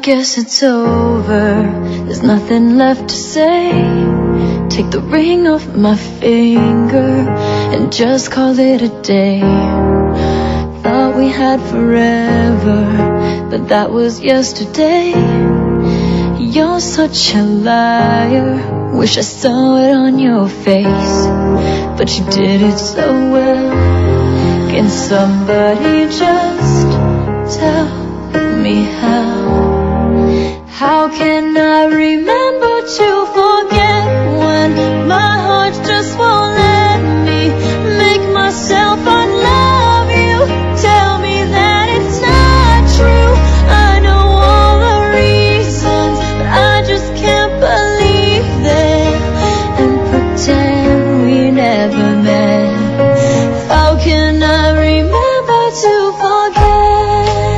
guess it's over, there's nothing left to say. Take the ring off my finger and just call it a day. Thought we had forever, but that was yesterday. You're such a liar, wish I saw it on your face, but you did it so well. Can somebody just tell me how? How can I remember to forget when my heart just won't let me make myself unlove you? Tell me that it's not true. I know all the reasons, but I just can't believe them and pretend we never met. How can I remember to forget?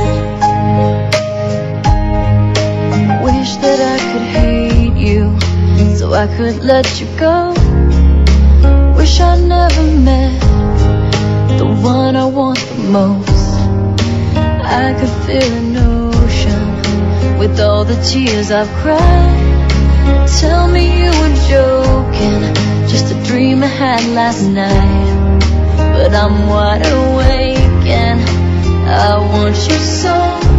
Wish that I could hate you so I could let you go. Wish I never met the one I want the most. I could fill an ocean with all the tears I've cried. Tell me you were joking, just a dream I had last night. But I'm wide awake and I want you so